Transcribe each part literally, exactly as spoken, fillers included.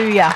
Hallelujah.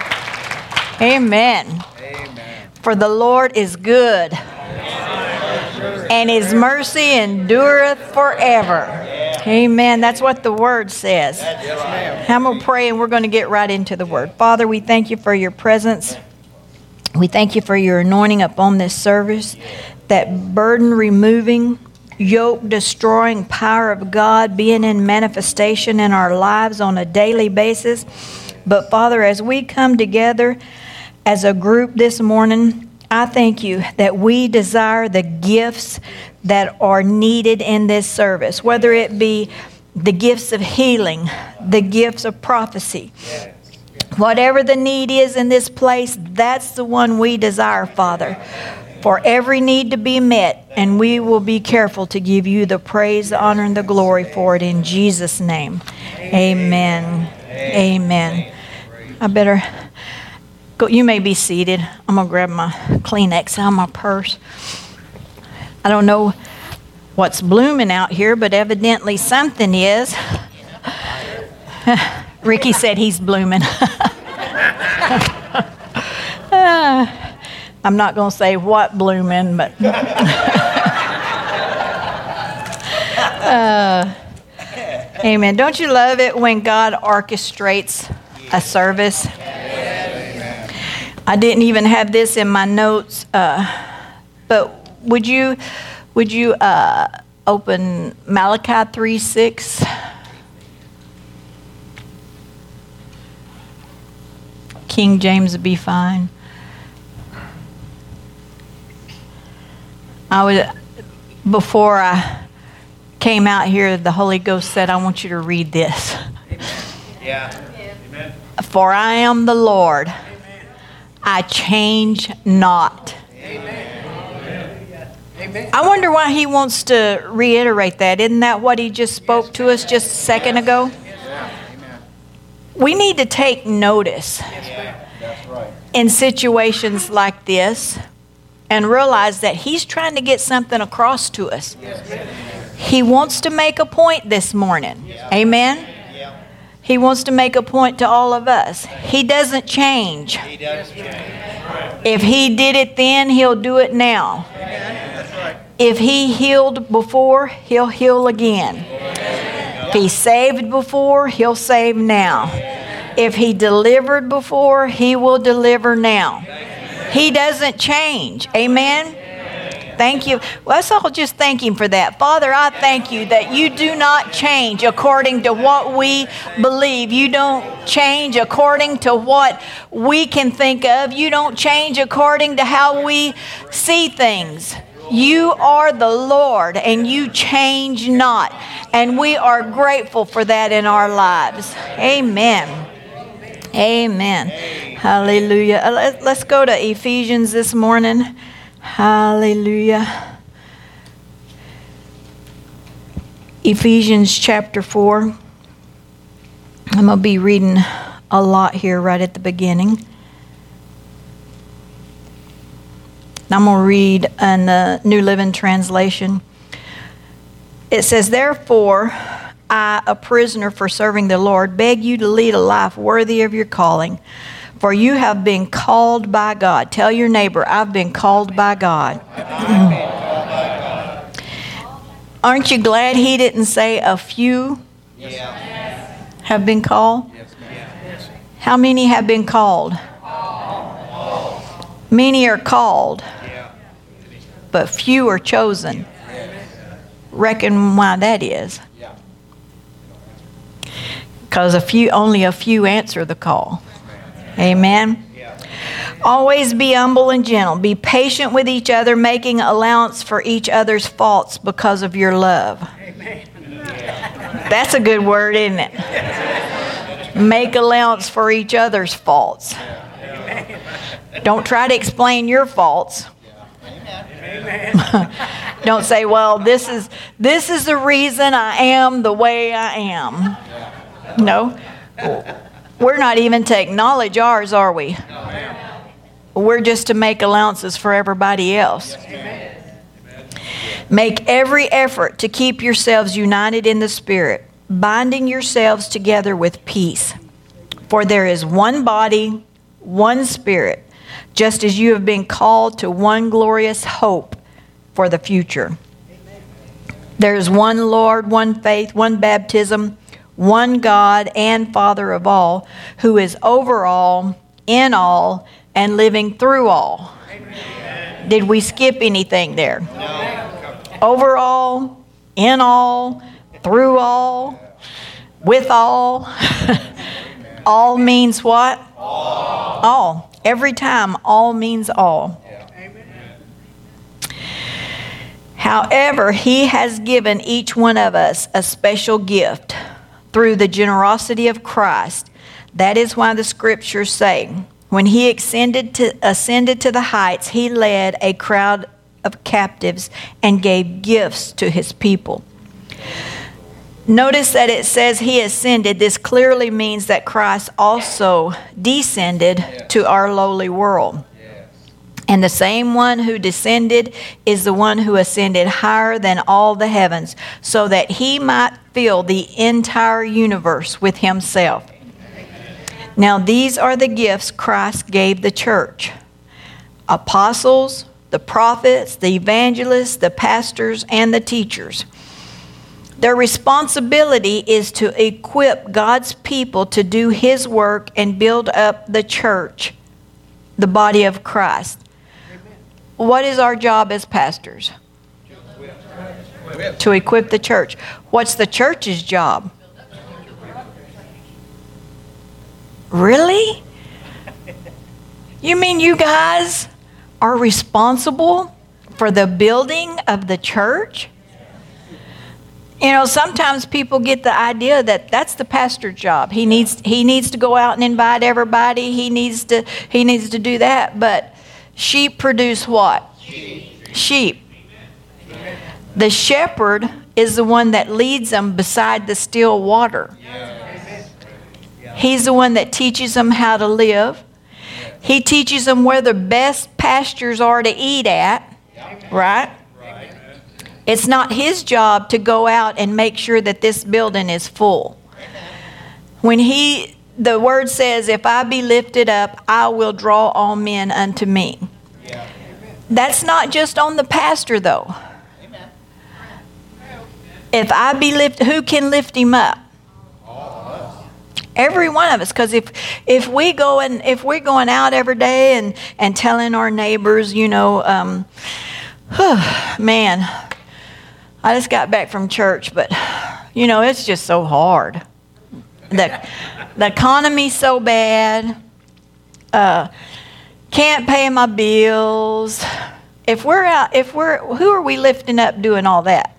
Amen. Amen. For the Lord is good, and His mercy endureth forever. Amen. That's what the Word says. I'm going to pray and we're going to get right into the Word. Father, we thank you for your presence. We thank you for your anointing upon this service, that burden removing, yoke destroying power of God being in manifestation in our lives on a daily basis. But Father, as we come together as a group this morning, I thank you that we desire the gifts that are needed in this service, whether it be the gifts of healing, the gifts of prophecy. Whatever the need is in this place, that's the one we desire, Father, for every need to be met, and we will be careful to give you the praise, the honor, and the glory for it in Jesus' name. Amen. Amen. I better go. You may be seated. I'm going to grab my Kleenex out of my purse. I don't know what's blooming out here, but evidently something is. Ricky said he's blooming. uh, I'm not going to say what blooming, but... uh, amen. Don't you love it when God orchestrates a service? I didn't even have this in my notes, uh, but would you would you uh, open Malachi three six? King James would be fine. I would, before I came out here, the Holy Ghost said, I want you to read this. Amen. Yeah. Amen. For I am the Lord. Amen. I change not. Amen. Amen. I wonder why he wants to reiterate that. Isn't that what he just spoke yes, to us just a second yes. ago? Yes. Amen. We need to take notice yeah, that's right. in situations like this and realize that he's trying to get something across to us. Yes. He wants to make a point this morning. Yeah. Amen? Yeah. He wants to make a point to all of us. He doesn't change. He doesn't change. If he did it then, he'll do it now. That's right. If he healed before, he'll heal again. If he saved before, he'll save now. If he delivered before, he will deliver now. He doesn't change. Amen? Thank you. Well, let's all just thank him for that. Father, I thank you that you do not change according to what we believe. You don't change according to what we can think of. You don't change according to how we see things. You are the Lord, and you change not. And we are grateful for that in our lives. Amen. Amen. Hallelujah. Let's go to Ephesians this morning. Hallelujah. Ephesians chapter four. I'm going to be reading a lot here right at the beginning. I'm going to read in the New Living Translation. It says, therefore, I, a prisoner for serving the Lord, beg you to lead a life worthy of your calling, for you have been called by God. Tell your neighbor, I've been called by God. Aren't you glad he didn't say a few have been called? How many have been called? Many are called, but few are chosen. Reckon why that is. Because a few, only a few answer the call. Amen. Always be humble and gentle. Be patient with each other, making allowance for each other's faults because of your love. That's a good word, isn't it? Make allowance for each other's faults. Don't try to explain your faults. Don't say, well, this is this is the reason I am the way I am. No. We're not even to acknowledge ours, are we? We're just to make allowances for everybody else. Make every effort to keep yourselves united in the Spirit, binding yourselves together with peace. For there is one body, one Spirit, just as you have been called to one glorious hope for the future. There is one Lord, one faith, one baptism, one God and Father of all, who is over all, in all, and living through all. Amen. Did we skip anything there? No. Over all, in all, through all, with all. All means what? All. All. Every time, all means all. Yeah. However, He has given each one of us a special gift through the generosity of Christ. That is why the Scriptures say, when He ascended to, ascended to the heights, He led a crowd of captives and gave gifts to His people. Notice that it says He ascended. This clearly means that Christ also descended yes. to our lowly world. Yes. And the same one who descended is the one who ascended higher than all the heavens, so that He might fill the entire universe with Himself. Amen. Now these are the gifts Christ gave the church: apostles, the prophets, the evangelists, the pastors, and the teachers. Their responsibility is to equip God's people to do His work and build up the church, the body of Christ. Amen. What is our job as pastors? To equip the church. What's the church's job? Really? You mean you guys are responsible for the building of the church? You know, sometimes people get the idea that that's the pastor's job. He needs he needs to go out and invite everybody. He needs to he needs to do that. But sheep produce what? Sheep. Sheep. The shepherd is the one that leads them beside the still water. He's the one that teaches them how to live. He teaches them where the best pastures are to eat at, right? It's not his job to go out and make sure that this building is full. When he, the word says, if I be lifted up, I will draw all men unto me. Yeah. That's not just on the pastor, though. Amen. If I be lifted, who can lift him up? All of us. Every one of us. Because if if we go and if we're going out every day and and telling our neighbors, you know, um, whew, man. I just got back from church, but, you know, it's just so hard. The, the economy's so bad. Uh, can't pay my bills. If we're out, if we're, who are we lifting up doing all that?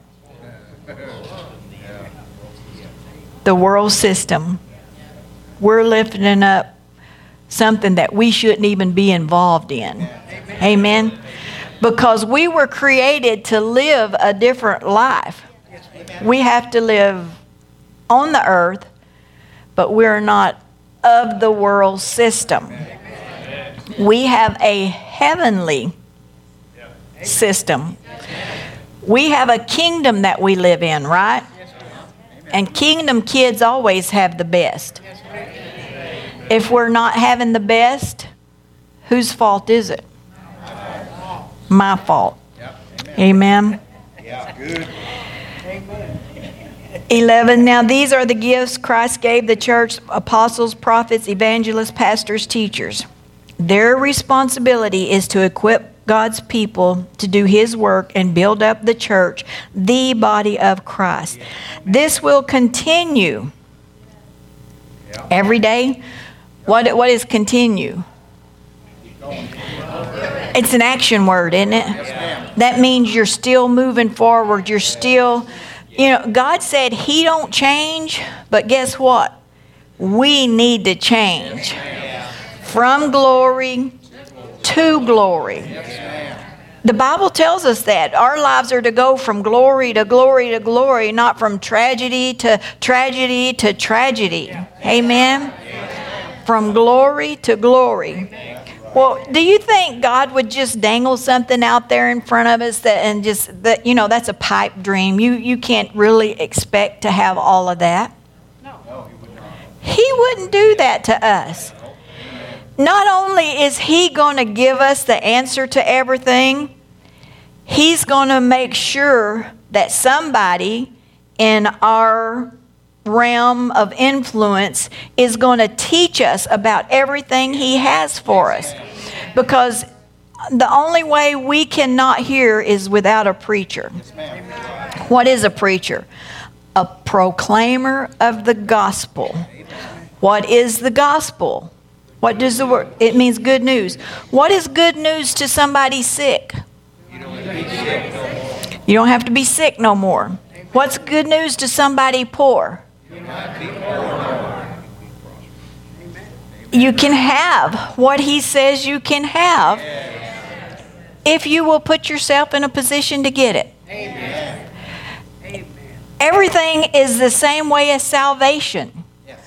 The world system. We're lifting up something that we shouldn't even be involved in. Amen. Because we were created to live a different life. We have to live on the earth, but we're not of the world system. We have a heavenly system. We have a kingdom that we live in, right? And kingdom kids always have the best. If we're not having the best, whose fault is it? My fault. Yep. Amen. Yeah, good. eleven. Now these are the gifts Christ gave the church: apostles, prophets, evangelists, pastors, teachers. Their responsibility is to equip God's people to do His work and build up the church, the body of Christ. This will continue every day. What, what is continue? It's an action word, isn't it? Yes, that means you're still moving forward. You're still, you know, God said He don't change, but guess what? We need to change from glory to glory. The Bible tells us that our lives are to go from glory to glory to glory, not from tragedy to tragedy to tragedy. Amen? From glory to glory. Well, do you think God would just dangle something out there in front of us that and just that, you know, that's a pipe dream. You you can't really expect to have all of that. No. He wouldn't do that to us. Not only is He going to give us the answer to everything, He's going to make sure that somebody in our realm of influence is going to teach us about everything He has for us. Because the only way we cannot hear is without a preacher. What is a preacher? A proclaimer of the gospel. What is the gospel? What does the word? It means good news. What is good news to somebody sick? You don't have to be sick no more. What's good news to somebody poor? You can have what He says you can have if you will put yourself in a position to get it. Amen. Everything is the same way as salvation.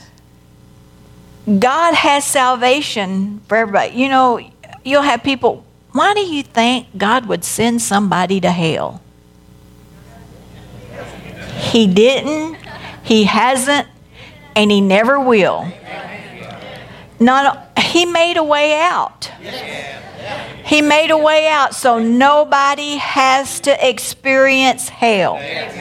God has salvation for everybody. You know, you'll have people, why do you think God would send somebody to hell? He didn't, He hasn't, and He never will. Not, He made a way out. He made a way out so nobody has to experience hell.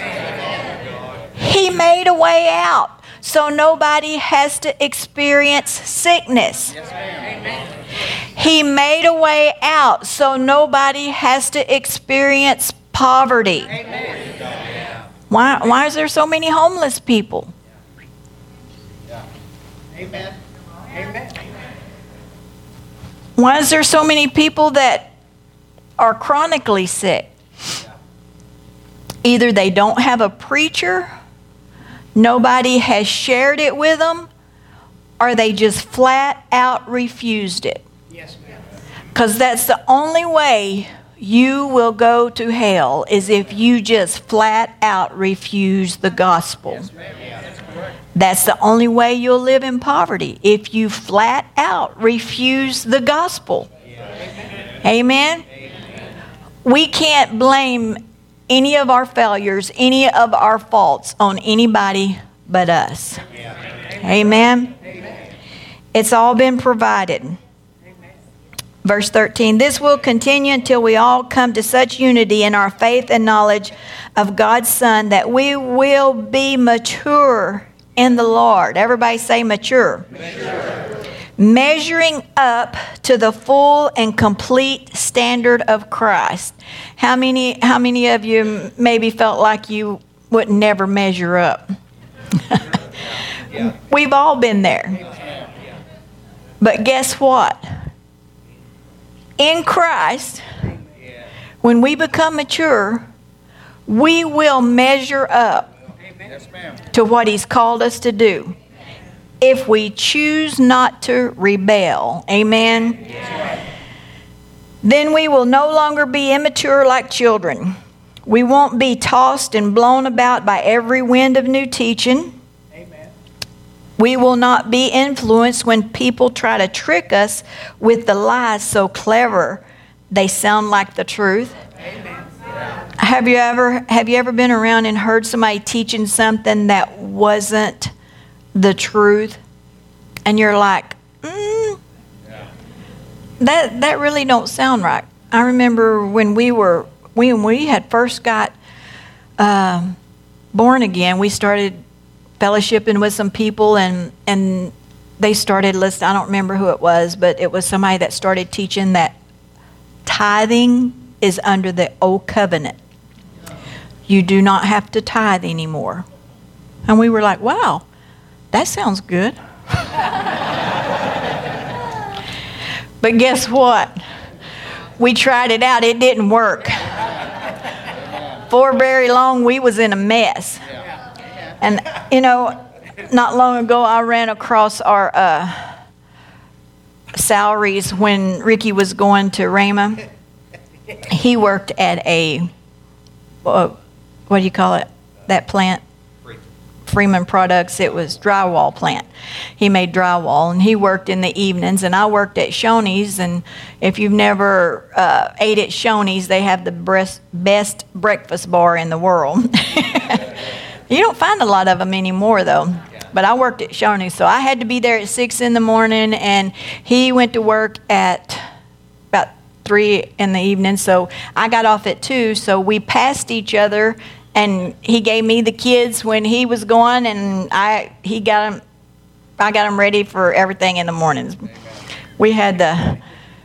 He made a way out so nobody has to experience sickness. He made a way out so nobody has to experience poverty. Why, why is there so many homeless people? Amen. Amen. Why is there so many people that are chronically sick? Either they don't have a preacher, nobody has shared it with them, or they just flat out refused it. Yes, ma'am. Because that's the only way you will go to hell, is if you just flat out refuse the gospel. Yes, ma'am. Yeah, that's correct. That's the only way you'll live in poverty, if you flat out refuse the gospel. Yeah. Amen? Amen. We can't blame any of our failures, any of our faults on anybody but us. Yeah. Amen? Amen. It's all been provided. Verse thirteen, this will continue until we all come to such unity in our faith and knowledge of God's Son that we will be mature in the Lord. Everybody say mature. Mature. Measuring up to the full and complete standard of Christ. How many, how many of you maybe felt like you would never measure up? Yeah. We've all been there. But guess what? In Christ, when we become mature, we will measure up Yes, ma'am. to what He's called us to do, if we choose not to rebel. Amen? Then we will no longer be immature like children. We won't be tossed and blown about by every wind of new teaching. Amen. We will not be influenced when people try to trick us with the lies so clever they sound like the truth. Amen. Have you ever have you ever been around and heard somebody teaching something that wasn't the truth, and you're like, mm, that that really don't sound right? I remember when we were when we had first got um, born again, we started fellowshipping with some people, and and they started listening. I don't remember who it was, but it was somebody that started teaching that tithing is under the old covenant. You do not have to tithe anymore. And we were like, wow, that sounds good. But guess what? We tried it out. It didn't work. For very long, we was in a mess. And, you know, not long ago, I ran across our uh, salaries when Ricky was going to Rhema. He worked at a, uh, what do you call it, that plant? Freeman Products. It was drywall plant. He made drywall, and he worked in the evenings, and I worked at Shoney's. And if you've never uh, ate at Shoney's, they have the best, best breakfast bar in the world. You don't find a lot of them anymore, though. But I worked at Shawnee, so I had to be there at six in the morning, and he went to work at about three in the evening, so I got off at two, so we passed each other, and he gave me the kids when he was going, and I he got them, I got them ready for everything in the mornings. We had the,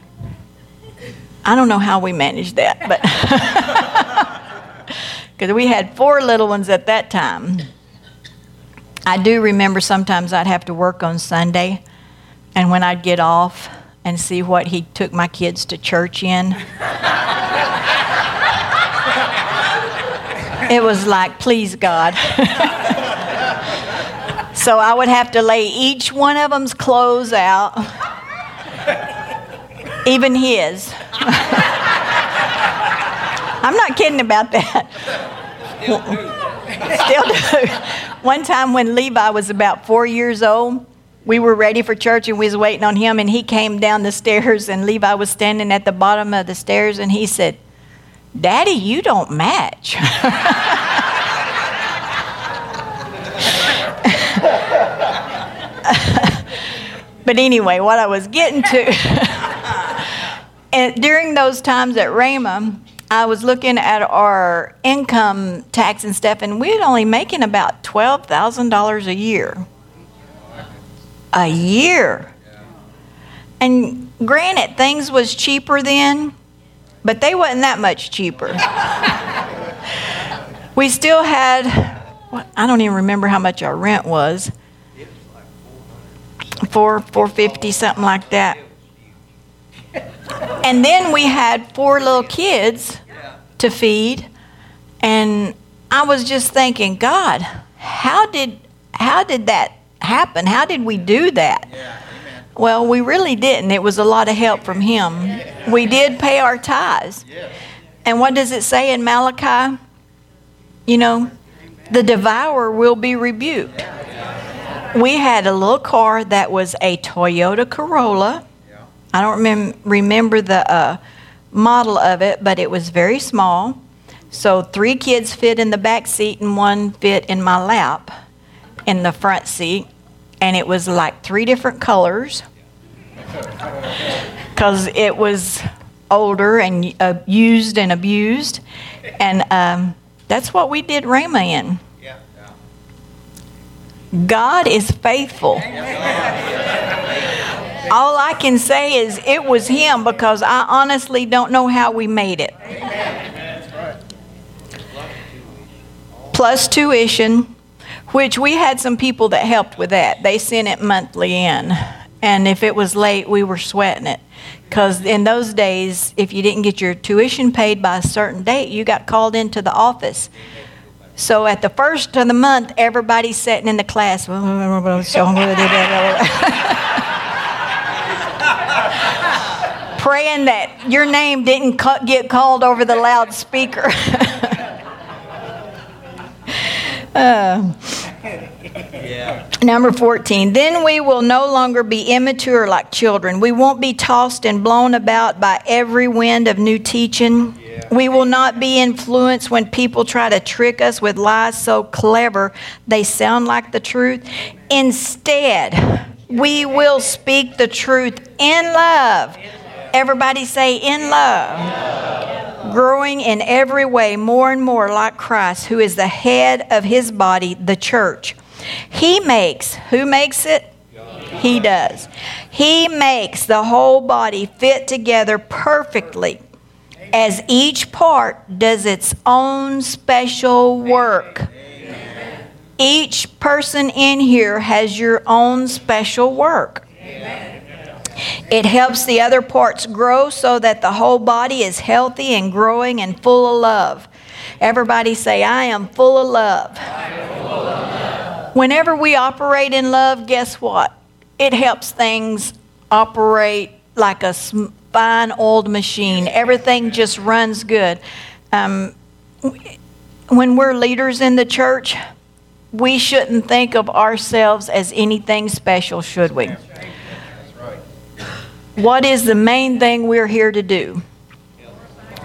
I don't know how we managed that, but because we had four little ones at that time. I do remember sometimes I'd have to work on Sunday, and when I'd get off and see what he took my kids to church in, it was like, please, God. So I would have to lay each one of them's clothes out, even his. I'm not kidding about that. Still do. Still do. One time when Levi was about four years old, we were ready for church and we was waiting on him, and he came down the stairs, and Levi was standing at the bottom of the stairs, and he said, "Daddy, you don't match." But anyway, what I was getting to, and during those times at Rhema, I was looking at our income tax and stuff, and we were only making about twelve thousand dollars a year. A year. And granted, things was cheaper then, but they wasn't that much cheaper. We still had, I don't even remember how much our rent was. Four, four fifty, something like that. And then we had four little kids to feed, and I was just thinking, God, how did how did that happen? How did we do that? Well, we really didn't. It was a lot of help from Him. We did pay our tithes. And what does it say in Malachi? You know, the devourer will be rebuked. We had a little car that was a Toyota Corolla. I don't remem- remember the uh, model of it, but it was very small. So three kids fit in the back seat and one fit in my lap in the front seat. And it was like three different colors because it was older and uh, used and abused. And um, that's what we did Rhema in. God is faithful. All I can say is it was Him, because I honestly don't know how we made it. Plus tuition, which we had some people that helped with that. They sent it monthly in. And if it was late, we were sweating it. Because in those days, if you didn't get your tuition paid by a certain date, you got called into the office. So at the first of the month, everybody's sitting in the class. Praying that your name didn't cu- get called over the loudspeaker. uh, yeah. Number fourteen, then we will no longer be immature like children. We won't be tossed and blown about by every wind of new teaching. Yeah. We will not be influenced when people try to trick us with lies so clever they sound like the truth. Instead, we will speak the truth in love. Everybody say, in love. Yeah. Growing in every way more and more like Christ, who is the head of His body, the church. He makes, who makes it? He does. He makes the whole body fit together perfectly as each part does its own special work. Each person in here has your own special work. It helps the other parts grow so that the whole body is healthy and growing and full of love. Everybody say, I am full of love. I am full of love. Whenever we operate in love, guess what? It helps things operate like a fine oiled machine. Everything just runs good. Um, when we're leaders in the church, we shouldn't think of ourselves as anything special, should we? What is the main thing we're here to do?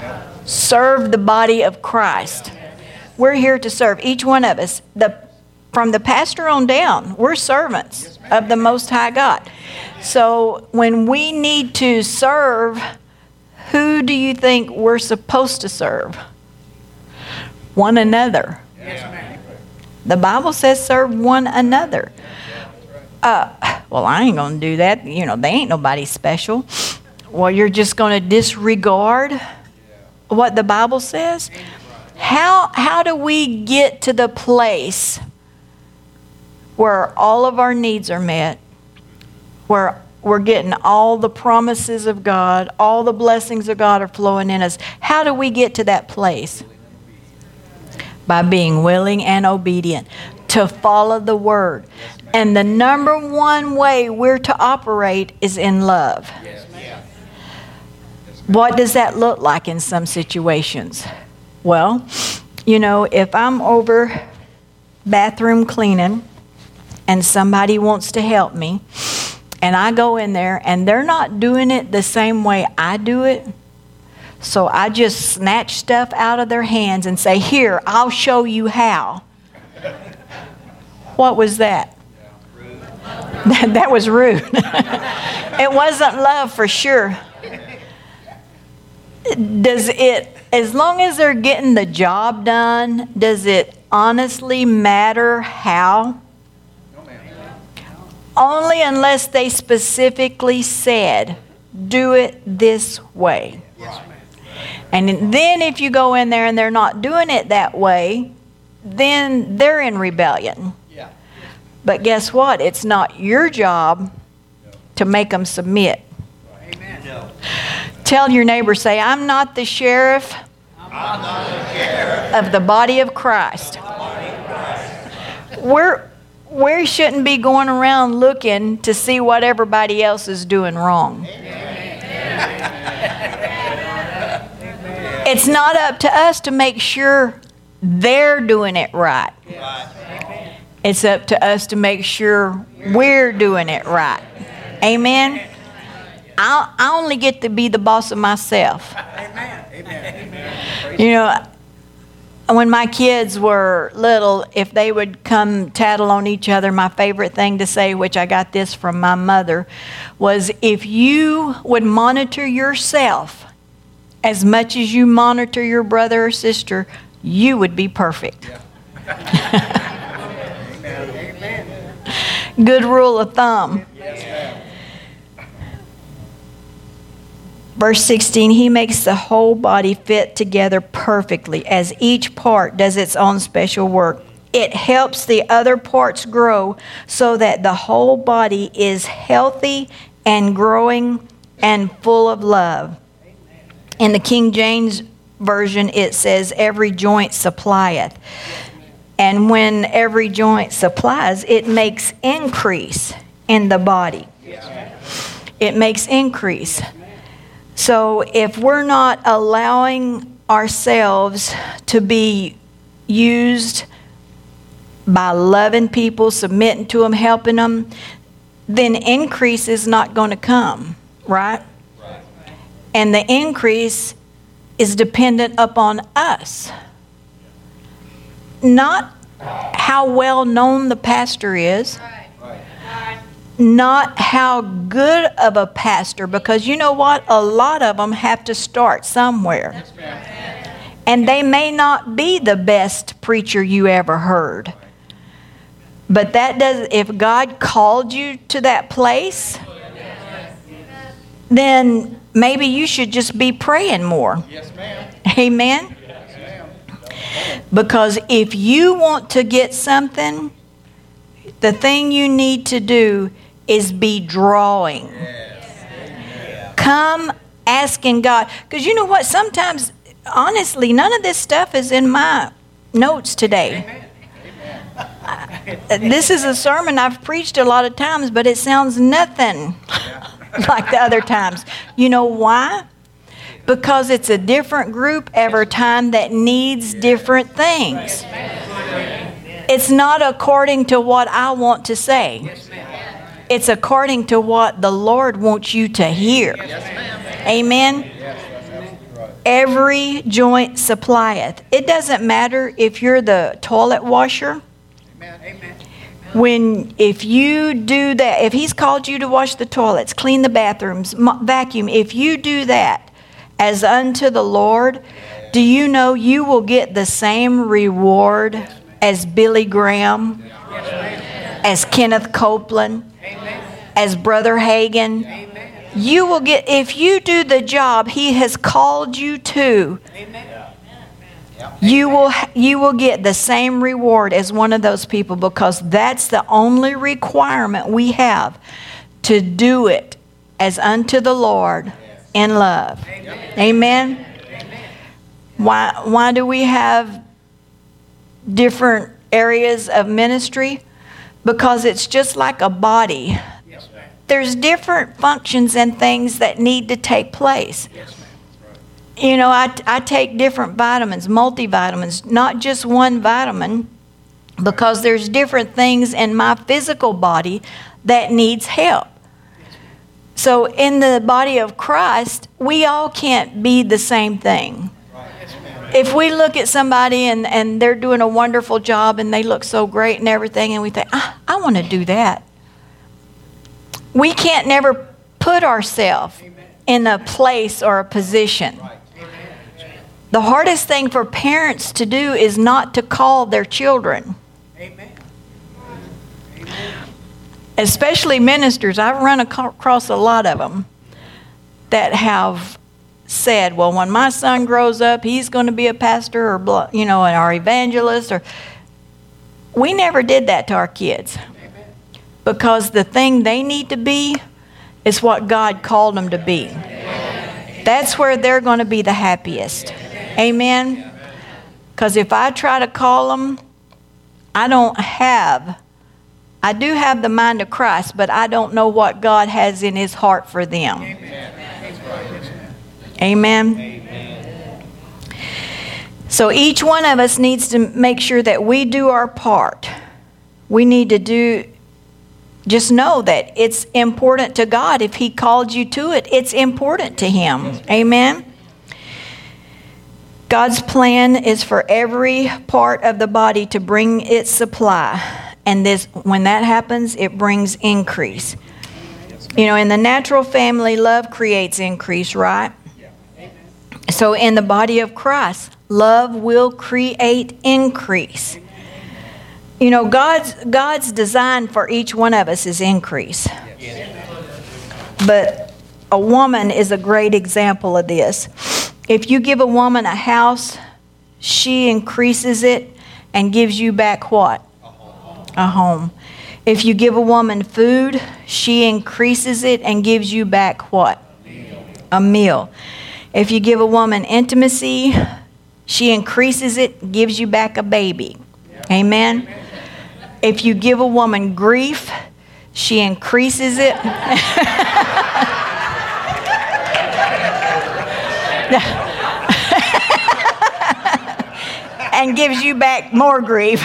Serve the body of Christ. We're here to serve, each one of us. The from the pastor on down, we're servants of the Most High God. So when we need to serve, who do you think we're supposed to serve? One another. The Bible says serve one another. Uh, well, I ain't going to do that. You know, they ain't nobody special. Well, you're just going to disregard what the Bible says? How, how do we get to the place where all of our needs are met, where we're getting all the promises of God, all the blessings of God are flowing in us? How do we get to that place? By being willing and obedient to follow the Word. And the number one way we're to operate is in love. What does that look like in some situations? Well, you know, if I'm over bathroom cleaning and somebody wants to help me, and I go in there and they're not doing it the same way I do it, so I just snatch stuff out of their hands and say, here, I'll show you how. What was that? That, that was rude. It wasn't love for sure. Does it, as long as they're getting the job done, does it honestly matter how? No, ma'am. Only unless they specifically said, do it this way. Yes, ma'am. And then if you go in there and they're not doing it that way, then they're in rebellion. Yeah. But guess what? It's not your job to make them submit. Amen. No. Tell your neighbor, say, I'm not the sheriff, I'm not the sheriff of the body of Christ. of the body of Christ. We're, we shouldn't be going around looking to see what everybody else is doing wrong. It's not up to us to make sure they're doing it right. Right. It's up to us to make sure we're doing it right. Amen? I, I only get to be the boss of myself. Amen. Amen. You know, when my kids were little, if they would come tattle on each other, my favorite thing to say, which I got this from my mother, was if you would monitor yourself as much as you monitor your brother or sister, you would be perfect. Amen. Good rule of thumb. Verse sixteen, he makes the whole body fit together perfectly as each part does its own special work. It helps the other parts grow so that the whole body is healthy and growing and full of love. In the King James Version, it says, every joint supplieth. And when every joint supplies, it makes increase in the body. It makes increase. So if we're not allowing ourselves to be used by loving people, submitting to them, helping them, then increase is not going to come, right? Right. And the increase is dependent upon us. Not how well known the pastor is. Not how good of a pastor, because you know what? A lot of them have to start somewhere. And they may not be the best preacher you ever heard. But that does, if God called you to that place, then maybe you should just be praying more. Yes, ma'am. Amen? Yes, ma'am. Because if you want to get something, the thing you need to do is be drawing. Yes. Come asking God. Because you know what? Sometimes, honestly, none of this stuff is in my notes today. Amen. Uh, This is a sermon I've preached a lot of times, but it sounds nothing like the other times. You know why? Because it's a different group every time that needs different things. It's not according to what I want to say. It's according to what the Lord wants you to hear. Amen? Every joint supplieth. It doesn't matter if you're the toilet washer. Amen. Amen. When, if you do that, if he's called you to wash the toilets, clean the bathrooms, mo- vacuum, if you do that as unto the Lord, do you know you will get the same reward as Billy Graham, as Kenneth Copeland, as Brother Hagin? You will get, if you do the job he has called you to, you will you will get the same reward as one of those people, because that's the only requirement we have, to do it as unto the Lord in love. Amen. Why why do we have different areas of ministry? Because it's just like a body. There's different functions and things that need to take place. You know, I, I take different vitamins, multivitamins, not just one vitamin, because there's different things in my physical body that needs help. So in the body of Christ, we all can't be the same thing. If we look at somebody and, and they're doing a wonderful job and they look so great and everything, and we think, I, I want to do that. We can't never put ourselves in a place or a position. The hardest thing for parents to do is not to call their children. Especially ministers. I've run across a lot of them that have said, well, when my son grows up, he's going to be a pastor or, you know, or evangelist. Or we never did that to our kids. Because the thing they need to be is what God called them to be. That's where they're going to be the happiest. Amen? Because if I try to call them, I don't have, I do have the mind of Christ, but I don't know what God has in his heart for them. Amen? Amen. So each one of us needs to make sure that we do our part. We need to do... Just know that it's important to God. If he called you to it, it's important to him. Amen? God's plan is for every part of the body to bring its supply. And this, when that happens, it brings increase. You know, in the natural family, love creates increase, right? So in the body of Christ, love will create increase. You know, God's God's design for each one of us is increase. But a woman is a great example of this. If you give a woman a house, she increases it and gives you back what? A home. A home. If you give a woman food, she increases it and gives you back what? A meal. A meal. If you give a woman intimacy, she increases it and gives you back a baby. Amen? If you give a woman grief, she increases it. And gives you back more grief.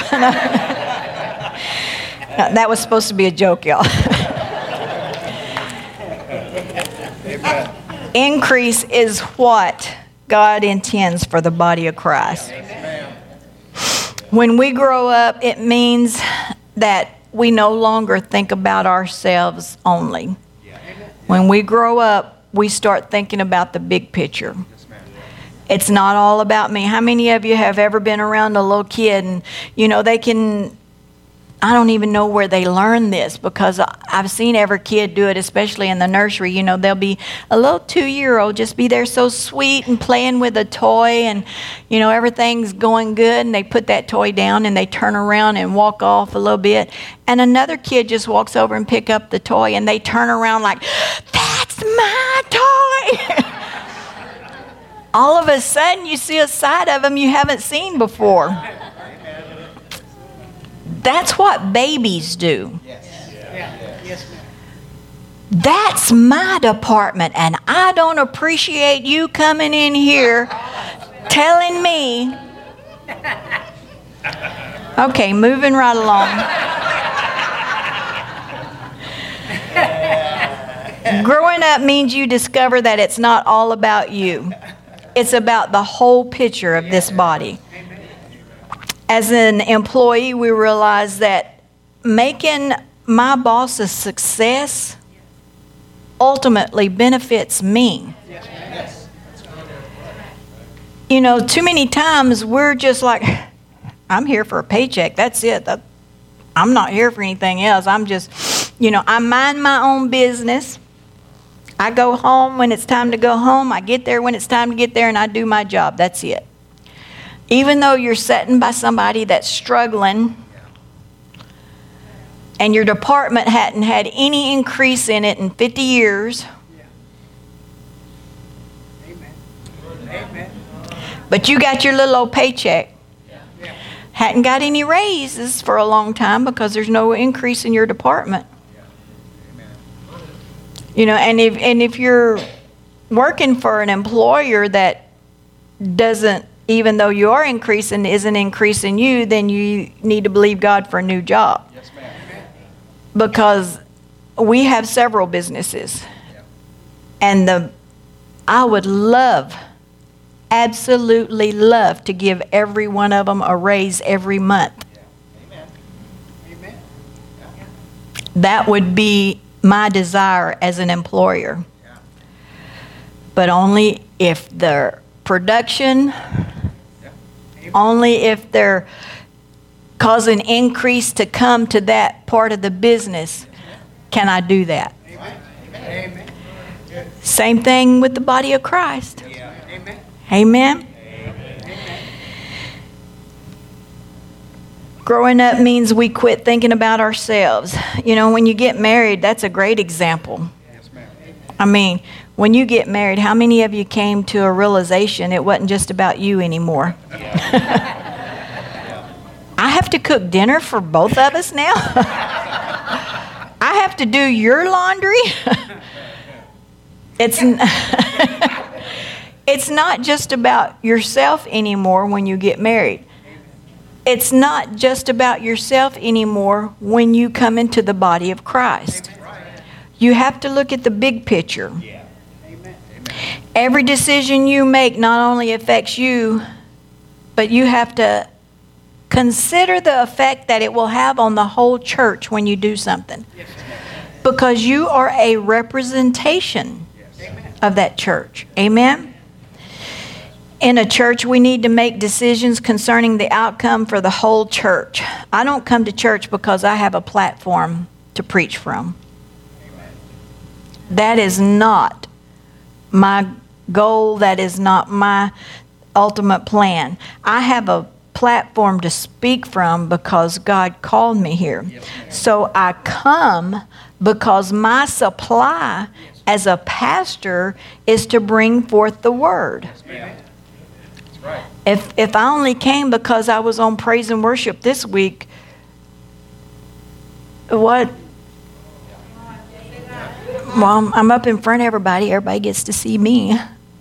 That was supposed to be a joke, y'all. Increase is what God intends for the body of Christ. When we grow up, it means that we no longer think about ourselves only. When we grow up, we start thinking about the big picture. It's not all about me. How many of you have ever been around a little kid and, you know, they can, I don't even know where they learn this, because I've seen every kid do it, especially in the nursery. You know, they'll be a little two-year-old, just be there so sweet and playing with a toy, and, you know, everything's going good, and they put that toy down and they turn around and walk off a little bit. And another kid just walks over and pick up the toy, and they turn around like, that's my toy! All of a sudden, you see a side of them you haven't seen before. That's what babies do. That's my department, and I don't appreciate you coming in here telling me. Okay, moving right along. Growing up means you discover that it's not all about you. It's about the whole picture of this body. As an employee, we realize that making my boss a success ultimately benefits me. You know, too many times we're just like, I'm here for a paycheck. That's it. That, I'm not here for anything else. I'm just, you know, I mind my own business. I go home when it's time to go home. I get there when it's time to get there, and I do my job. That's it. Even though you're sitting by somebody that's struggling and your department hadn't had any increase in it in fifty years, Amen. but you got your little old paycheck. Hadn't got any raises for a long time because there's no increase in your department. You know, and if and if you're working for an employer that doesn't, even though you are increasing, isn't increasing you, then you need to believe God for a new job. Yes, ma'am. Because we have several businesses. And the I would love, absolutely love to give every one of them a raise every month. Amen. Amen. That would be my desire as an employer. Yeah. But only if the production, Yeah. only if they're causing increase to come to that part of the business, can I do that. Amen. Amen. Good. Same thing with the body of Christ. Yeah. Amen. Amen. Growing up means we quit thinking about ourselves. You know, when you get married, that's a great example. Yes, ma'am. I mean, when you get married, how many of you came to a realization it wasn't just about you anymore? I have to cook dinner for both of us now? I have to do your laundry? It's n- It's not just about yourself anymore when you get married. It's not just about yourself anymore when you come into the body of Christ. You have to look at the big picture. Every decision you make not only affects you, but you have to consider the effect that it will have on the whole church when you do something. Because you are a representation of that church. Amen? In a church, we need to make decisions concerning the outcome for the whole church. I don't come to church because I have a platform to preach from. That is not my goal. That is not my ultimate plan. I have a platform to speak from because God called me here. So I come because my supply as a pastor is to bring forth the word. Right. If if I only came because I was on praise and worship this week, what? Well, I'm up in front of everybody. Everybody gets to see me.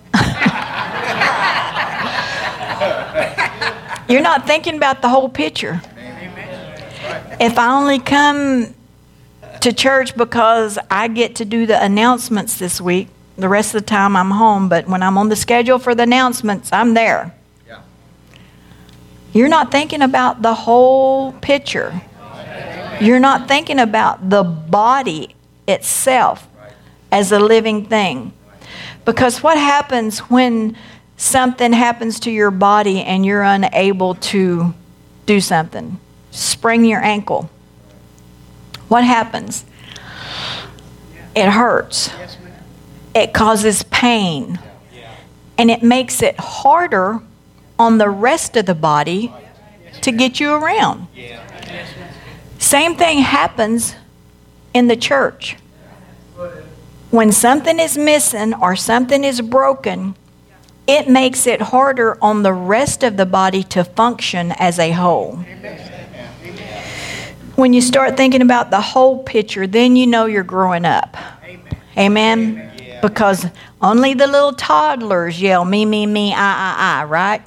You're not thinking about the whole picture. If I only come to church because I get to do the announcements this week, the rest of the time I'm home, but when I'm on the schedule for the announcements, I'm there. Yeah. You're not thinking about the whole picture. You're not thinking about the body itself as a living thing. Because what happens when something happens to your body and you're unable to do something? Sprain your ankle. What happens? It hurts. Yes, ma'am. It causes pain. And it makes it harder on the rest of the body to get you around. Same thing happens in the church. When something is missing or something is broken, it makes it harder on the rest of the body to function as a whole. When you start thinking about the whole picture, then you know you're growing up. Amen? Amen. Because only the little toddlers yell, me, me, me, I, I, I, right?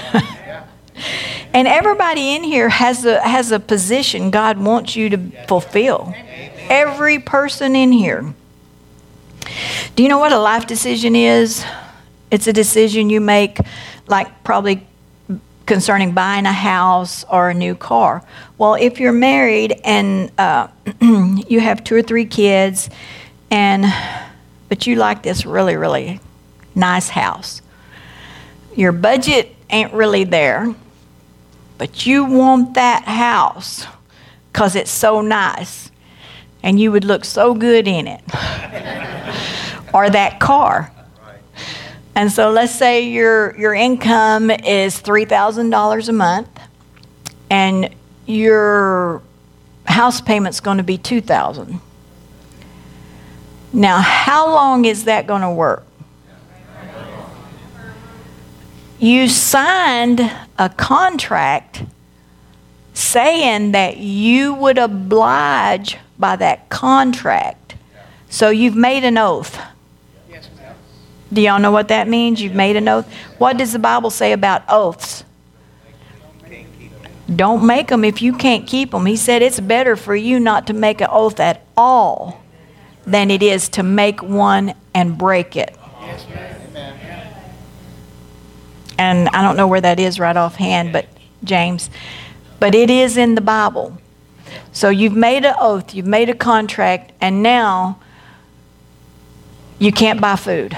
And everybody in here has a, has a position God wants you to fulfill. Every person in here. Do you know what a life decision is? It's a decision you make, like probably concerning buying a house or a new car. Well, if you're married and uh, you have two or three kids, and but you like this really, really nice house, your budget ain't really there, but you want that house because it's so nice and you would look so good in it. Or that car. And so let's say your your income is three thousand dollars a month and your house payment's going to be two thousand dollars. Now, how long is that going to work? You signed a contract saying that you would oblige by that contract. So you've made an oath. Do y'all know what that means? You've made an oath. What does the Bible say about oaths? Don't make them if you can't keep them. He said it's better for you not to make an oath at all than it is to make one and break it. And I don't know where that is right offhand, but James, but it is in the Bible. So you've made an oath, you've made a contract, and now you can't buy food.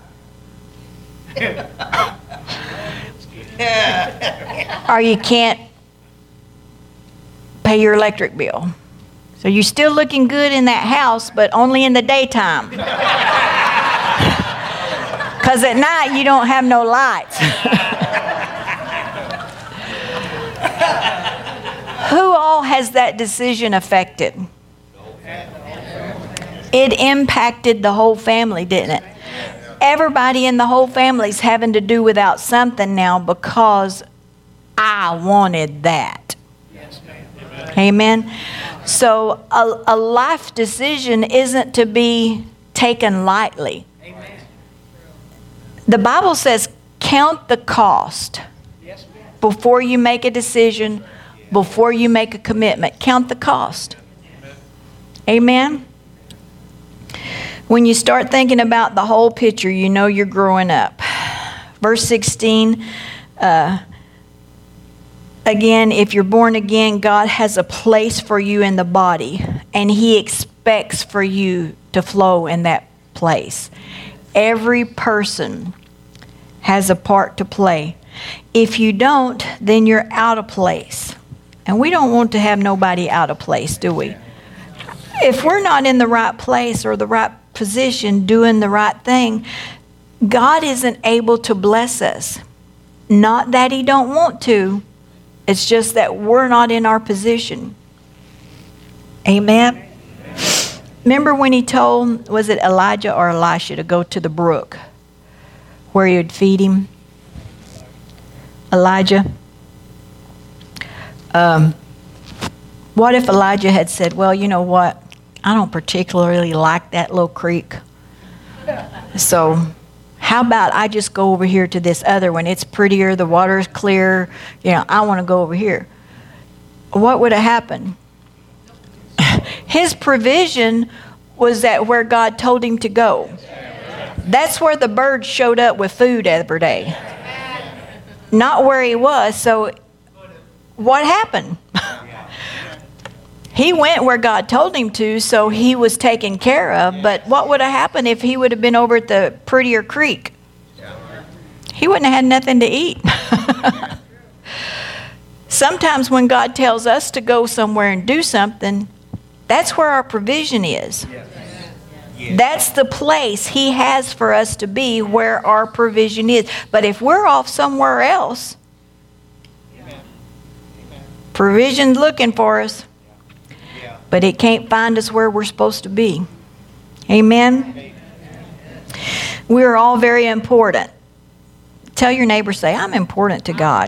Or you can't pay your electric bill. So you're still looking good in that house, but only in the daytime. Because at night you don't have no lights. Who all has that decision affected? It impacted the whole family, didn't it? Everybody in the whole family's having to do without something now because I wanted that. Amen. So a, a life decision isn't to be taken lightly. The Bible says count the cost before you make a decision, before you make a commitment. Count the cost. Amen. When you start thinking about the whole picture, you know you're growing up. Verse sixteen, uh, again, if you're born again, God has a place for you in the body, and He expects for you to flow in that place. Every person has a part to play. If you don't, then you're out of place. And we don't want to have nobody out of place, do we? If we're not in the right place or the right position, doing the right thing, God isn't able to bless us. Not that He don't want to. It's just that we're not in our position. Amen? Remember when He told, was it Elijah or Elisha, to go to the brook where He would feed him? Elijah. Um, what if Elijah had said, well, you know what? I don't particularly like that little creek. So how about I just go over here to this other one? It's prettier, the water is clear. You know, I want to go over here. What would have happened? His provision was that where God told him to go. That's where the birds showed up with food every day. Not where he was. So what happened? He went where God told him to, so he was taken care of. But what would have happened if he would have been over at the prettier creek? He wouldn't have had nothing to eat. Sometimes when God tells us to go somewhere and do something, that's where our provision is. That's the place He has for us to be, where our provision is. But if we're off somewhere else, provision's looking for us, but it can't find us where we're supposed to be. Amen? We're all very important. Tell your neighbor, say, I'm important to God.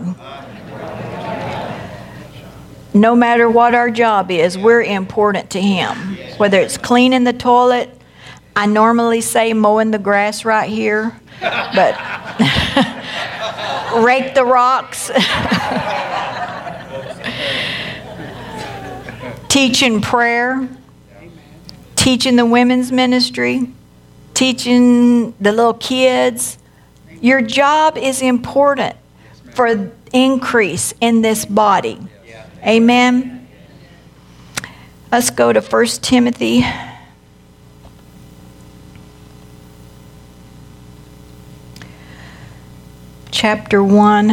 No matter what our job is, we're important to Him. Whether it's cleaning the toilet, I normally say mowing the grass right here, but rake the rocks. Teaching prayer, teaching the women's ministry, teaching the little kids. Your job is important. for increase in this body. Amen. Let's go to First Timothy. Chapter one.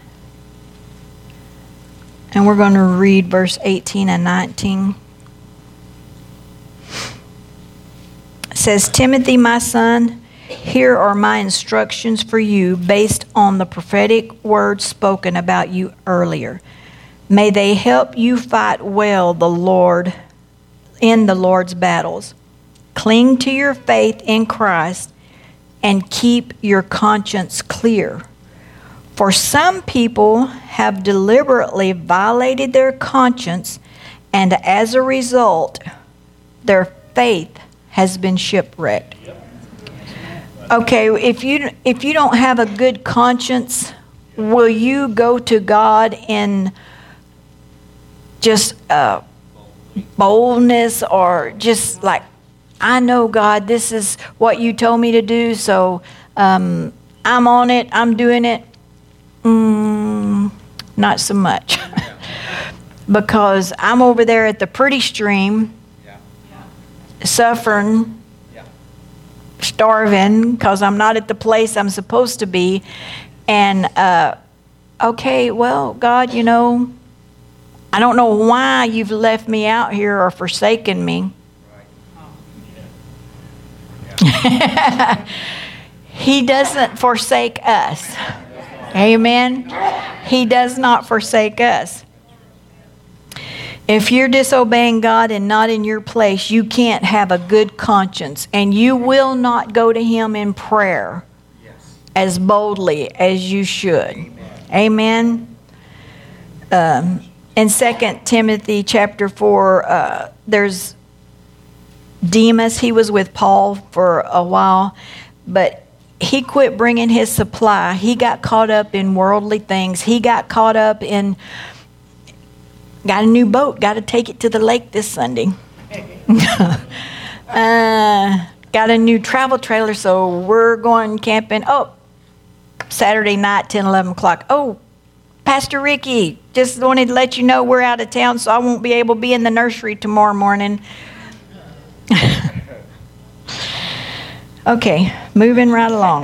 And we're going to read verse eighteen and nineteen. It says, Timothy, my son, here are my instructions for you based on the prophetic words spoken about you earlier. May they help you fight well the Lord in the Lord's battles. Cling to your faith in Christ and keep your conscience clear. For some people have deliberately violated their conscience, and as a result, their faith has been shipwrecked. Okay, if you if you don't have a good conscience, will you go to God in just uh, boldness, or just like, I know, God, this is what you told me to do, so um, I'm on it, I'm doing it? Mm, not so much. Because I'm over there at the pretty stream, suffering, starving, because I'm not at the place I'm supposed to be. And, uh, okay, well, God, you know, I don't know why you've left me out here or forsaken me. He doesn't forsake us. Amen. He does not forsake us. If you're disobeying God and not in your place, you can't have a good conscience, and you will not go to Him in prayer as boldly as you should. Amen. Um, in Second Timothy chapter four, uh, there's Demas. He was with Paul for a while, but he quit bringing his supply. He got caught up in worldly things. He got caught up in, got a new boat, got to take it to the lake this Sunday. uh, got a new travel trailer, so we're going camping. Oh, Saturday night, ten, eleven o'clock. Oh, Pastor Ricky, just wanted to let you know we're out of town, so I won't be able to be in the nursery tomorrow morning. Okay, moving right along.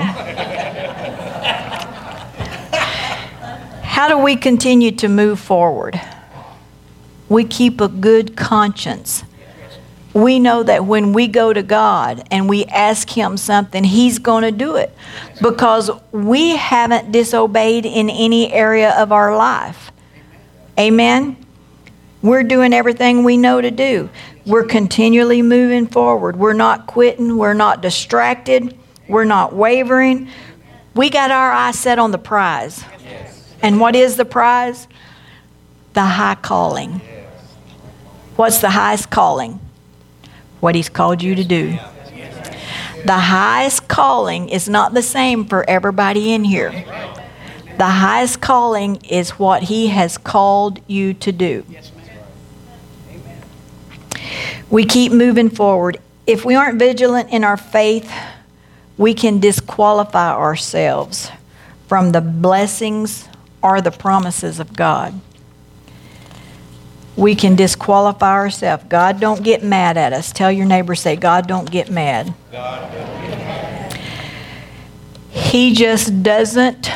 How do we continue to move forward? We keep a good conscience. We know that when we go to God and we ask Him something, He's going to do it, because we haven't disobeyed in any area of our life. Amen? We're doing everything we know to do. We're continually moving forward. We're not quitting. We're not distracted. We're not wavering. We got our eyes set on the prize. And what is the prize? The high calling. What's the highest calling? What He's called you to do. The highest calling is not the same for everybody in here. The highest calling is what He has called you to do. We keep moving forward. If we aren't vigilant in our faith, we can disqualify ourselves from the blessings or the promises of God. We can disqualify ourselves. God don't get mad at us. Tell your neighbor, say, God don't get mad. God don't get mad. He just doesn't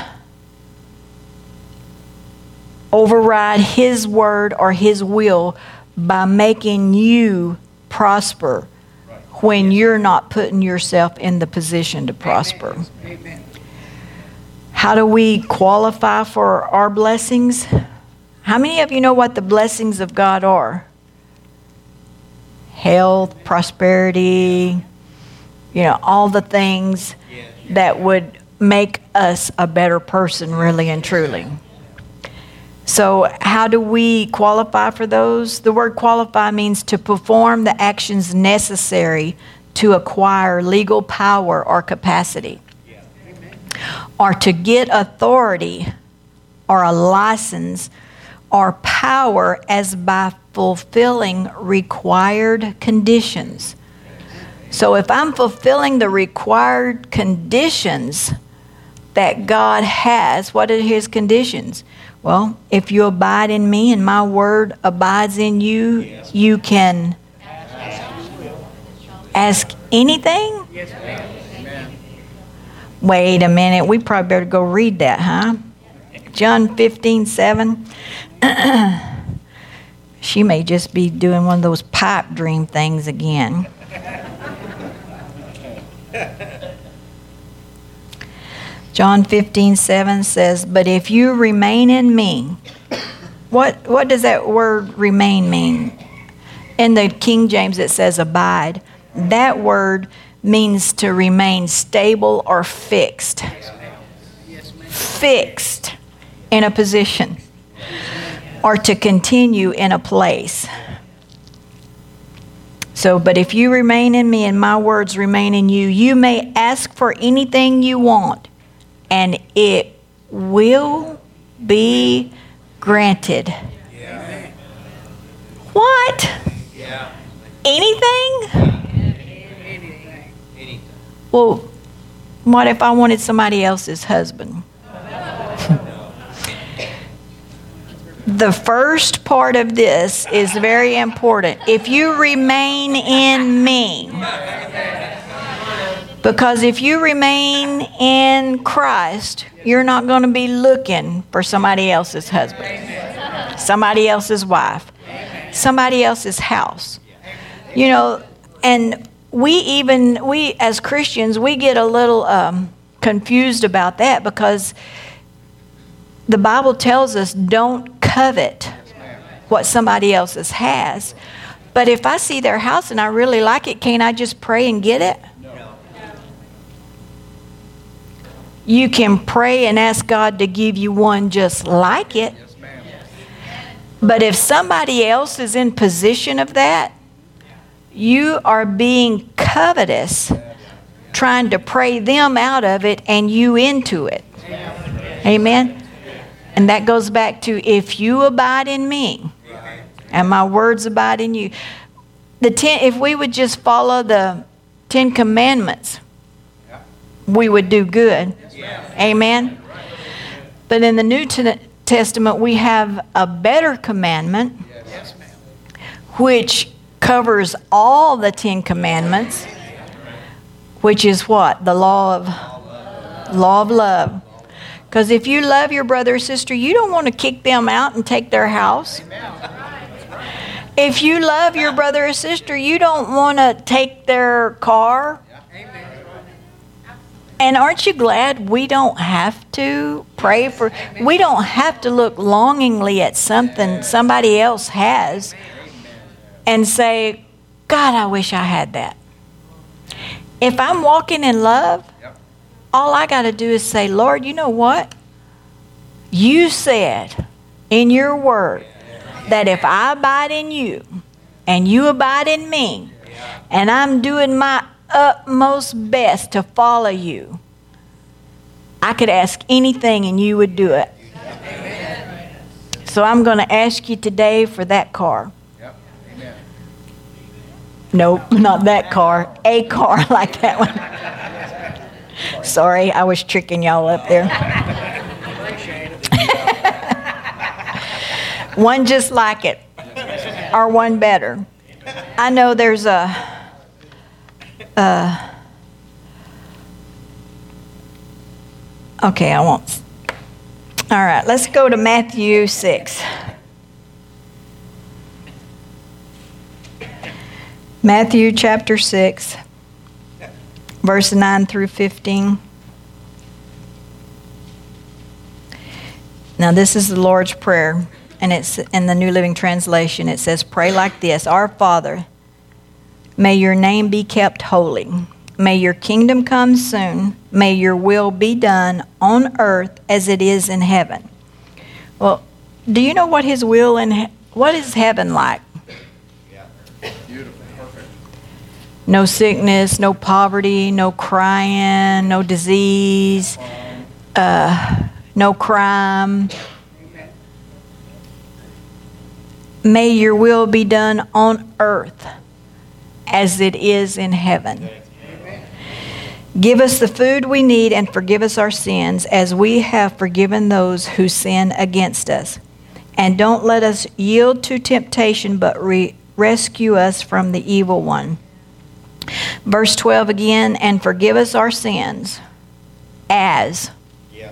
override His word or His will by making you prosper when you're not putting yourself in the position to prosper. Amen. How do we qualify for our blessings? How many of you know what the blessings of God are? Health, prosperity, you know, all the things that would make us a better person, really and truly. So how do we qualify for those? The word qualify means to perform the actions necessary to acquire legal power or capacity, or to get authority or a license or power as by fulfilling required conditions. So if I'm fulfilling the required conditions, that God has. What are his conditions? Well, if you abide in me and my word abides in you, yes. you can ask anything? Yes, ma'am. Wait a minute. We probably better go read that, huh? John fifteen seven. She may just be doing one of those pipe dream things again. John fifteen seven says, but if you remain in me, what what does that word remain mean? In the King James it says abide. That word means to remain stable or fixed. Yes, ma'am. Yes, ma'am. Fixed in a position or to continue in a place. So, but if you remain in me and my words remain in you, you may ask for anything you want, and it will be granted. Yeah. What? Yeah. Anything? Anything. Anything. Well, what if I wanted somebody else's husband? The first part of this is very important. If you remain in me, because if you remain in Christ, you're not going to be looking for somebody else's husband, somebody else's wife, somebody else's house. You know, and we even, we as Christians, we get a little um, confused about that because the Bible tells us don't covet what somebody else's has. But if I see their house and I really like it, can't I just pray and get it? No. You can pray and ask God to give you one just like it. Yes, ma'am. But if somebody else is in position of that, you are being covetous, trying to pray them out of it and you into it. Amen? And that goes back to if you abide in me and my words abide in you. The ten, if we would just follow the Ten Commandments, we would do good. Amen? But in the New Testament, we have a better commandment, which covers all the Ten Commandments, which is what? The law of, law of love. Because if you love your brother or sister, you don't want to kick them out and take their house. If you love your brother or sister, you don't want to take their car. And aren't you glad we don't have to pray for, we don't have to look longingly at something somebody else has and say, God, I wish I had that. If I'm walking in love, all I got to do is say, Lord, you know what? You said in your word that if I abide in you and you abide in me, and I'm doing my utmost best to follow you, I could ask anything and you would do it. So I'm going to ask you today for that car. Nope, not that car. A car like that one. Sorry, I was tricking y'all up there. One just like it, or one better. I know there's a, a okay, I won't. All right, let's go to Matthew six. Matthew chapter six. Verse nine through fifteen. Now this is the Lord's Prayer, and it's in the New Living Translation. It says, pray like this. Our Father, may your name be kept holy. May your kingdom come soon. May your will be done on earth as it is in heaven. Well, do you know what his will in he- what is heaven like? Yeah. Beautiful. Perfect. No sickness, no poverty, no crying, no disease, uh, no crime. May your will be done on earth as it is in heaven. Give us the food we need and forgive us our sins as we have forgiven those who sin against us. And don't let us yield to temptation, but re- rescue us from the evil one. Verse twelve again, and forgive us our sins as. Yeah.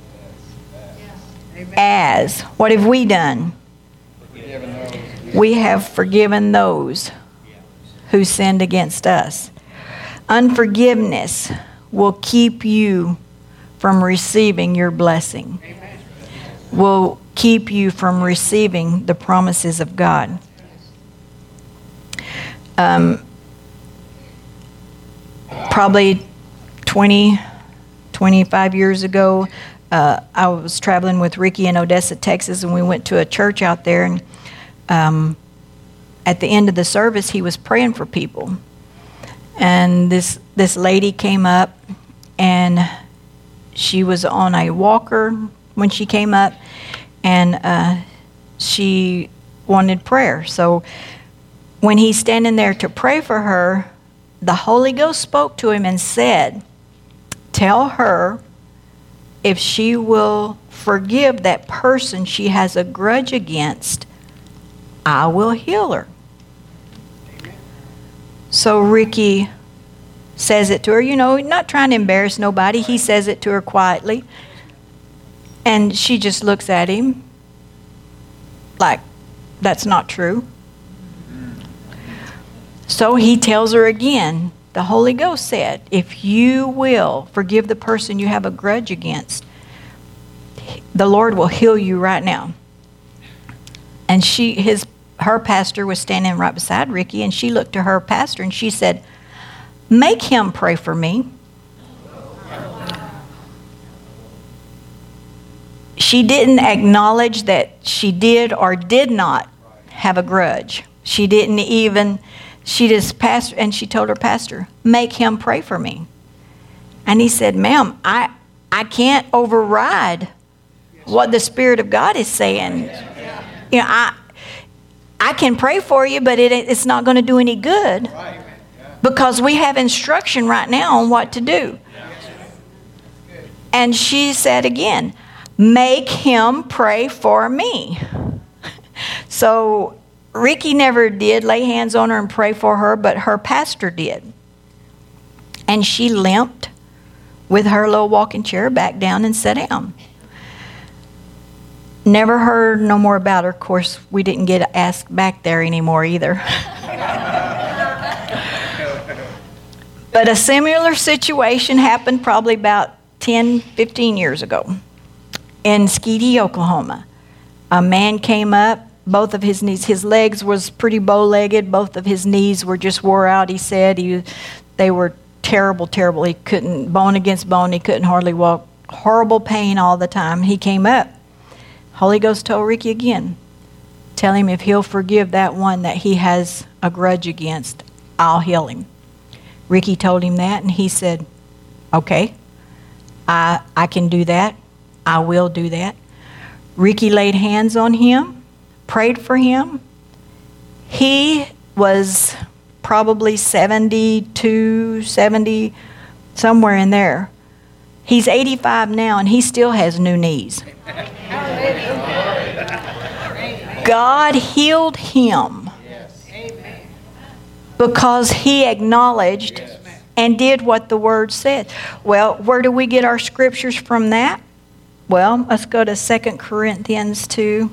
As. What have we done? Forgiven those. We have forgiven those who sinned against us. Unforgiveness will keep you from receiving your blessing. Will keep you from receiving the promises of God. Um, probably twenty, twenty-five years ago, uh, I was traveling with Ricky in Odessa, Texas, and we went to a church out there, and um, at the end of the service, he was praying for people. And this this lady came up, and she was on a walker when she came up, and uh, she wanted prayer. So when he's standing there to pray for her, the Holy Ghost spoke to him and said, tell her if she will forgive that person she has a grudge against, I will heal her. So Ricky says it to her, you know, not trying to embarrass nobody. He says it to her quietly. And she just looks at him like, that's not true. So he tells her again, the Holy Ghost said, if you will forgive the person you have a grudge against, the Lord will heal you right now. And she, his her pastor was standing right beside Ricky, and she looked to her pastor and she said, make him pray for me. She didn't acknowledge that she did or did not have a grudge. She didn't even, she just pastor, and she told her pastor, make him pray for me. And he said, ma'am, I, I can't override what the Spirit of God is saying. You know, I, I can pray for you, but it, it's not going to do any good because we have instruction right now on what to do. And she said again, make him pray for me. So Ricky never did lay hands on her and pray for her, but her pastor did. And she limped with her little walking chair back down and sat down. Never heard no more about her. Of course, we didn't get asked back there anymore either. But a similar situation happened probably about ten, fifteen years ago in Skeety, Oklahoma. A man came up, both of his knees, his legs was pretty bow-legged, both of his knees were just wore out, he said. He, they were terrible, terrible. He couldn't, bone against bone, he couldn't hardly walk. Horrible pain all the time. He came up. Holy Ghost told Ricky again, tell him if he'll forgive that one that he has a grudge against, I'll heal him. Ricky told him that, and he said, okay, I, I can do that. I will do that. Ricky laid hands on him, prayed for him. He was probably seventy-two, seventy, somewhere in there. He's eighty-five now, and he still has new knees. God healed him because he acknowledged and did what the Word said. Well, where do we get our scriptures from that? Well, let's go to Second Corinthians two.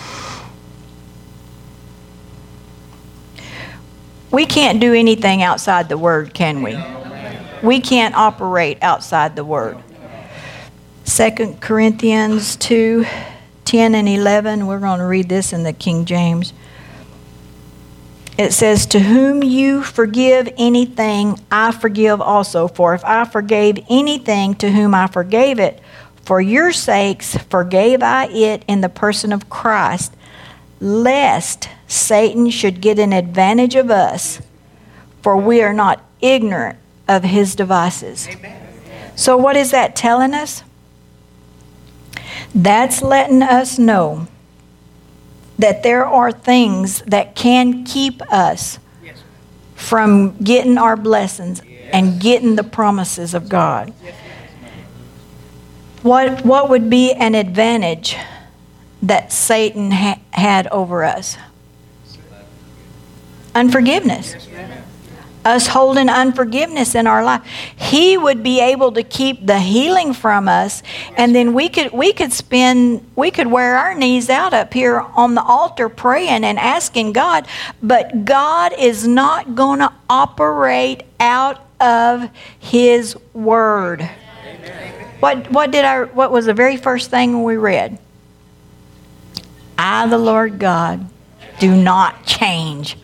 We can't do anything outside the Word, can we? We can't operate outside the Word. Second Corinthians two, ten and eleven. We're going to read this in the King James. It says, to whom you forgive anything, I forgive also. For if I forgave anything to whom I forgave it, for your sakes forgave I it in the person of Christ, lest Satan should get an advantage of us, for we are not ignorant of his devices. Amen. So what is that telling us? That's letting us know that there are things that can keep us from getting our blessings. and getting the promises of God. What, what would be an advantage that Satan ha- had over us? Unforgiveness. Us holding unforgiveness in our life. He would be able to keep the healing from us, and then we could we could spend we could wear our knees out up here on the altar praying and asking God, but God is not going to operate out of His Word. What what did I what was the very first thing we read? I, the Lord God, do not change.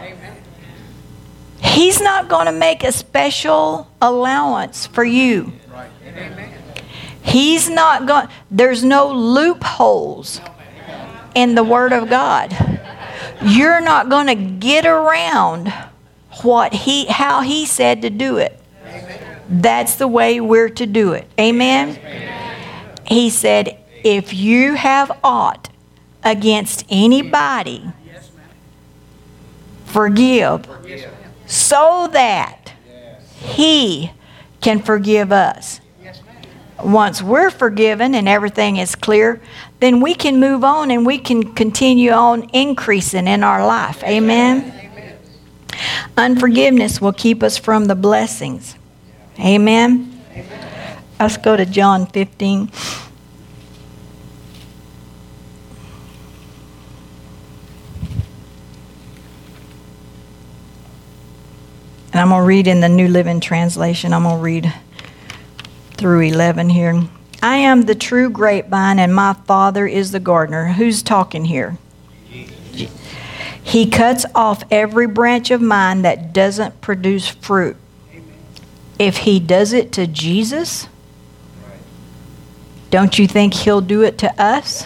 He's not going to make a special allowance for you. He's not going, there's no loopholes in the Word of God. You're not going to get around what he, how He said to do it. That's the way we're to do it. Amen? He said, if you have aught against anybody, forgive. So that He can forgive us. Once we're forgiven and everything is clear, then we can move on and we can continue on increasing in our life. Amen? Unforgiveness will keep us from the blessings. Amen? Let's go to John fifteen. And I'm going to read in the New Living Translation. I'm going to read through eleven here. I am the true grapevine, and my Father is the gardener. Who's talking here? He cuts off every branch of mine that doesn't produce fruit. If He does it to Jesus, don't you think He'll do it to us?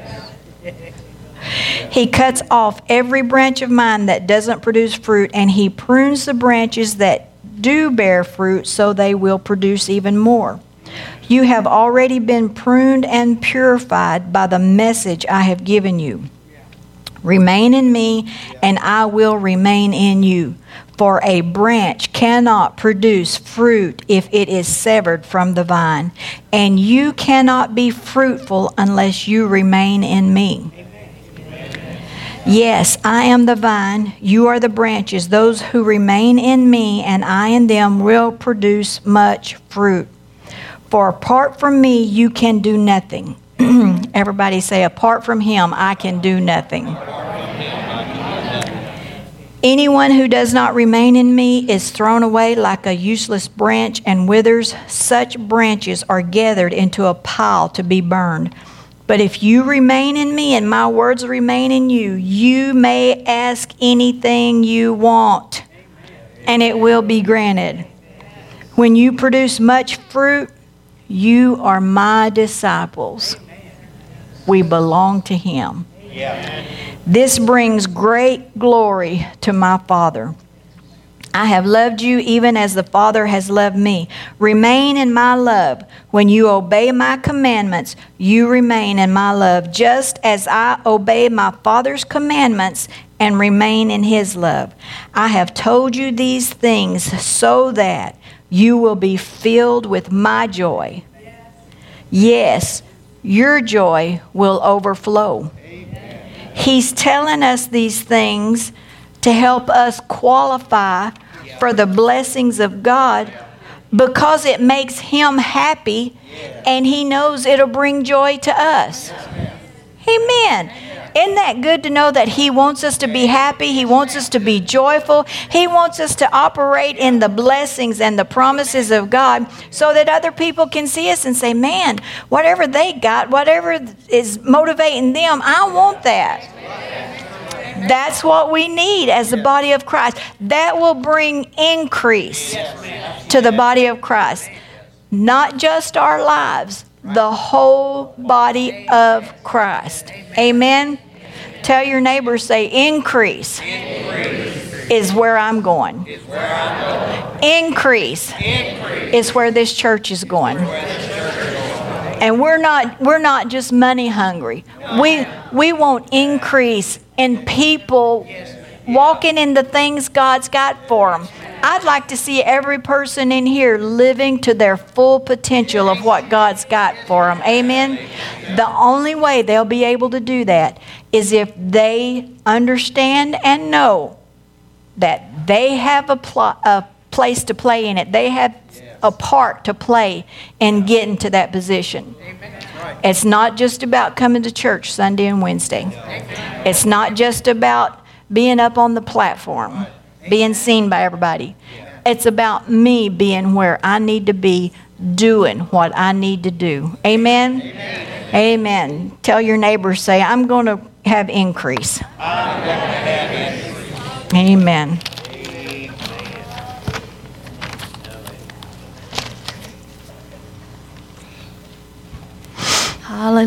He cuts off every branch of mine that doesn't produce fruit, and He prunes the branches that do bear fruit so they will produce even more. You have already been pruned and purified by the message I have given you. Remain in me, and I will remain in you. For a branch cannot produce fruit if it is severed from the vine, and you cannot be fruitful unless you remain in me. Yes, I am the vine, you are the branches. Those who remain in me and I in them will produce much fruit. For apart from me, you can do nothing. Everybody say, apart from Him, I can do nothing. Anyone who does not remain in me is thrown away like a useless branch and withers. Such branches are gathered into a pile to be burned. But if you remain in me and my words remain in you, you may ask anything you want, and it will be granted. When you produce much fruit, you are my disciples. We belong to Him. This brings great glory to my Father. I have loved you even as the Father has loved me. Remain in my love. When you obey my commandments, you remain in my love, just as I obey my Father's commandments and remain in His love. I have told you these things so that you will be filled with my joy. Yes, your joy will overflow. He's telling us these things to help us qualify for the blessings of God, because it makes Him happy and He knows it'll bring joy to us. Amen. Isn't that good to know that He wants us to be happy? He wants us to be joyful. He wants us to operate in the blessings and the promises of God so that other people can see us and say, man, whatever they got, whatever is motivating them, I want that. That's what we need as the body of Christ. That will bring increase to the body of Christ. Not just our lives, the whole body of Christ. Amen? Tell your neighbor, say, increase, increase. Is where I'm going. Where I'm going. Increase, increase is where this church is going. And we're not we're not just money hungry. We we want increase in people walking in the things God's got for them. I'd like to see every person in here living to their full potential of what God's got for them. Amen? The only way they'll be able to do that is if they understand and know that they have a, pl- a place to play in it. They have a part to play in getting to that position. It's not just about coming to church Sunday and Wednesday. It's not just about being up on the platform, being seen by everybody. It's about me being where I need to be, doing what I need to do. Amen? Amen. Amen. Tell your neighbor, say, I'm going to have increase. Amen.